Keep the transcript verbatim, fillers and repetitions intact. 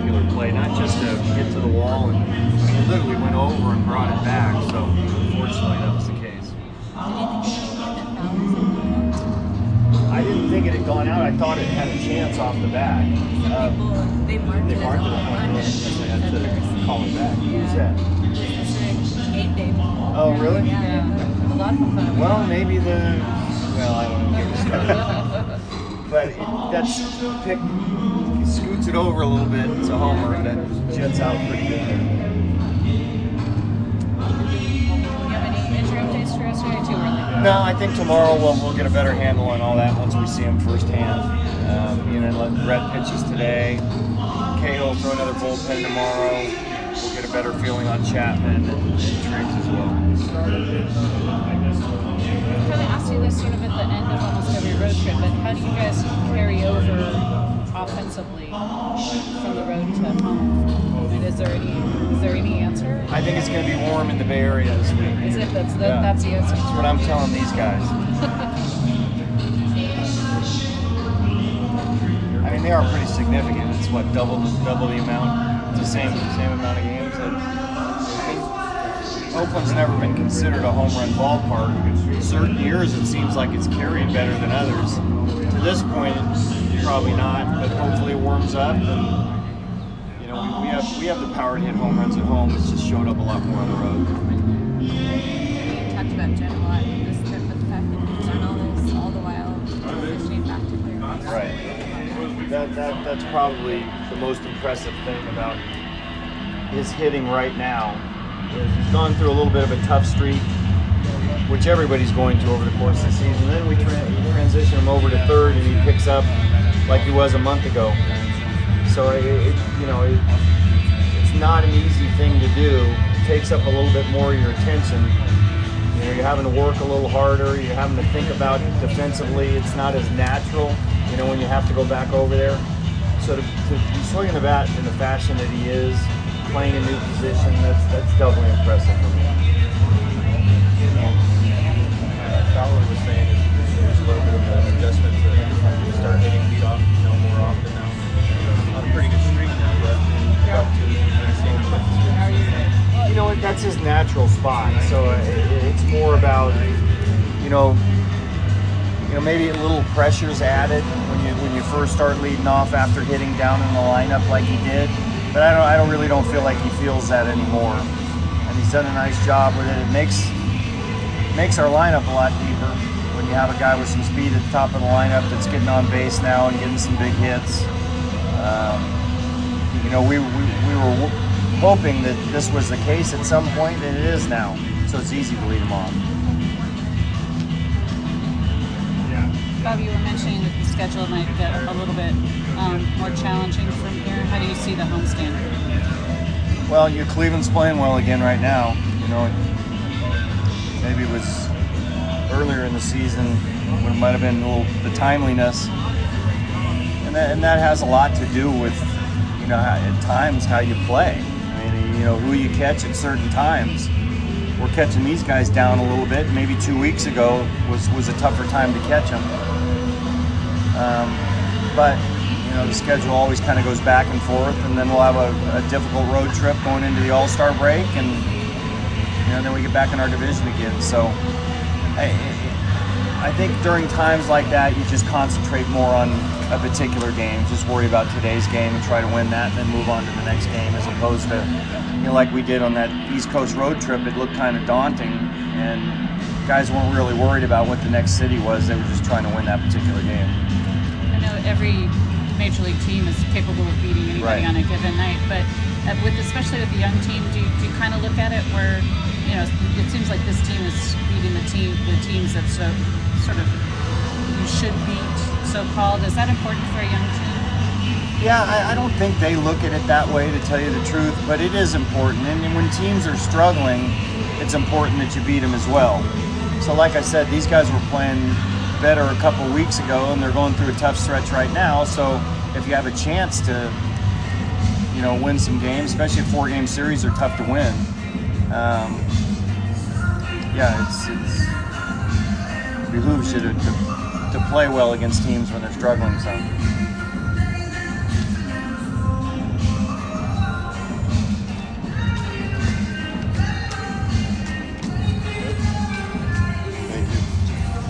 spectacular play, not just to get to the wall, and he literally went over and brought it back. So unfortunately, that was the case. I didn't think it had gone out. I thought it had a chance off the bat. Uh, they marked they it marked as it a home run. so they had to call it back. Yeah. Who's that? Game day. Oh, really? Yeah. A lot of fun. Well, maybe the. Well, I don't know. Get me started. But it, that's pick. He scoots it over a little bit. It's a homer that jets out pretty good there. Do you have any injury updates for us, or too early? No, I think tomorrow we'll, we'll get a better handle on all that once we see him firsthand. Um, you know, let Brett pitches today. Cahill will throw another bullpen tomorrow. We'll get a better feeling on Chapman and, and Triggs as well. I kind of asked you this sort of at the end of almost every road trip, but how do you guys carry over offensively from the road to home? And is there any is there any answer? I think it's going to be warm in the Bay Area this week. Is it? That's, that, Yeah. that's the answer. That's what I'm telling these guys. I mean, they are pretty significant. It's what, double double the amount, it's the same same amount of games. That, Oakland's never been considered a home run ballpark. Certain years it seems like it's carried better than others. To this point, it's probably not, but hopefully it warms up. And, you know, we, we have we have the power to hit home runs at home. It's just showed up a lot more on the road. We talked about Jen a lot this trip, but the fact that he's done all this all the while transitioning back to clear. Right. That, that that's probably the most impressive thing about his hitting right now. He's gone through a little bit of a tough streak, which everybody's going to over the course of the season. Then we tra- transition him over to third, and he picks up like he was a month ago. So it, it, you know, it, it's not an easy thing to do. It takes up a little bit more of your attention. You know, you're having to work a little harder. You're having to think about it defensively. It's not as natural, you know, when you have to go back over there. So to, to be swinging the bat in the fashion that he is, playing a new position, that's that's doubly impressive for me. Fowler was saying there's a little bit of an adjustment to start hitting lead off, you know, more often now. On a pretty good streak now, but up to the same place. You know, that's his natural spot. So it, it's more about, you know, you know, maybe a little pressure's added when you when you first start leading off after hitting down in the lineup like he did. But I don't, I don't really don't feel like he feels that anymore. And he's done a nice job with it. It makes makes our lineup a lot deeper when you have a guy with some speed at the top of the lineup that's getting on base now and getting some big hits. Um, you know, we, we we were w- hoping that this was the case at some point, and it is now. So it's easy to lead him off. Bob, you were mentioning that the schedule might get a little bit um, more challenging from here. How do you see the homestand? Well, you Cleveland's playing well again right now. You know, maybe it was earlier in the season when it might have been a little the timeliness, and that and that has a lot to do with, you know, how, at times how you play. I mean, you know, who you catch at certain times. We're catching these guys down a little bit. Maybe two weeks ago was was a tougher time to catch them. Um, but you know, the schedule always kind of goes back and forth, and then we'll have a, a difficult road trip going into the All-Star break, and you know, then we get back in our division again. So I, I think during times like that, you just concentrate more on a particular game. Just worry about today's game and try to win that, and then move on to the next game, as opposed to, you know, like we did on that East Coast road trip. It looked kind of daunting, and guys weren't really worried about what the next city was. They were just trying to win that particular game. I know every major league team is capable of beating anybody Right. on a given night, but uh, with especially with the young team, do you, do you kind of look at it where, you know, it seems like this team is beating the team, the teams that so sort of you should beat, so-called. Is that important for a young team? Yeah, I, I don't think they look at it that way, to tell you the truth, but it is important. And when teams are struggling, it's important that you beat them as well. So like I said, these guys were playing better a couple weeks ago, and they're going through a tough stretch right now. So if you have a chance to, you know, win some games, especially a four-game series are tough to win. Um, yeah, it's, it's it behooves you to, to, to play well against teams when they're struggling some.